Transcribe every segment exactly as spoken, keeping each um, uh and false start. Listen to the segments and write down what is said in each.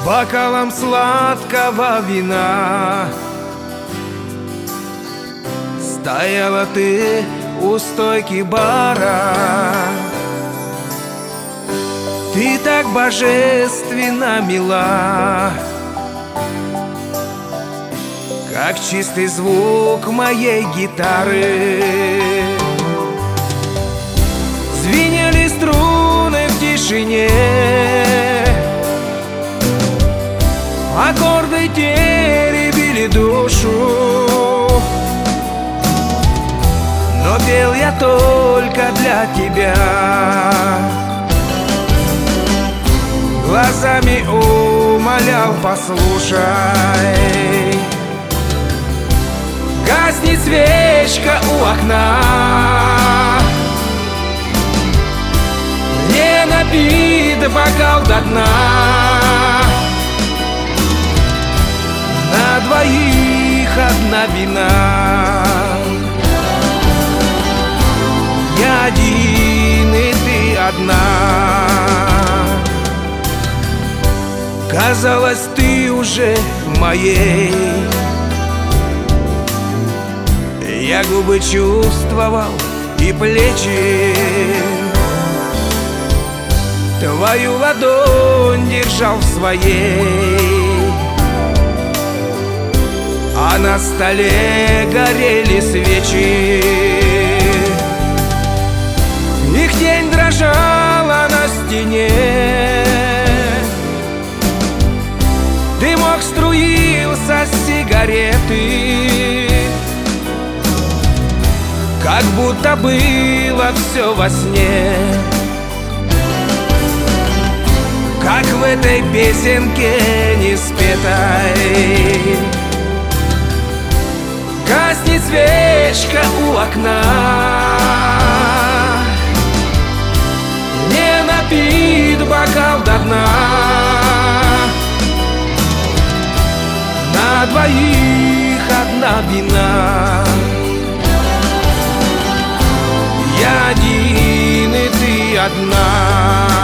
бокалом сладкого вина. Стояла ты у стойки бара. Ты так божественно мила, как чистый звук моей гитары. Звенели струны в тишине, аккорды теребили душу, но пел я только для тебя. Глазами умолял: послушай, гаснет свечка у окна. Не напит бокал до дна. На двоих одна вина. Я один, и ты одна. Казалось, ты уже моей. Я губы чувствовал и плечи, твою ладонь держал в своей, а на столе горели свечи. Их тень дрожала на стене, дымок струился с сигареты, как будто было все во сне, как в этой песенке не спетой. Гаснет свечка у окна. Не напит бокал до дна. На двоих одна вина. Я один, и ты одна.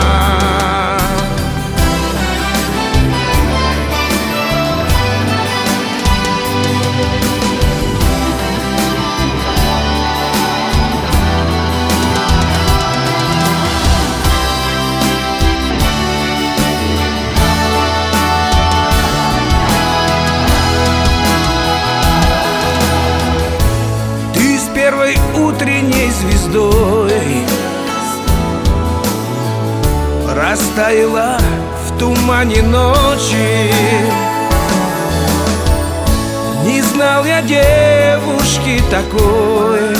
Первой утренней звездой растаяла в тумане ночи. Не знал я девушки такой.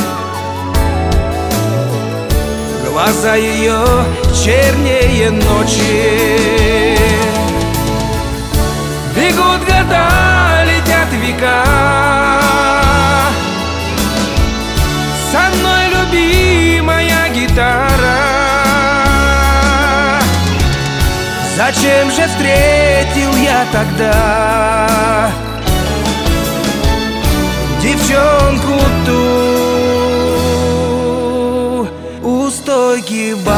Глаза ее чернее ночи. Бегут года, летят века. Со мной любимая гитара. Зачем же встретил я тогда девчонку ту у стойки бара?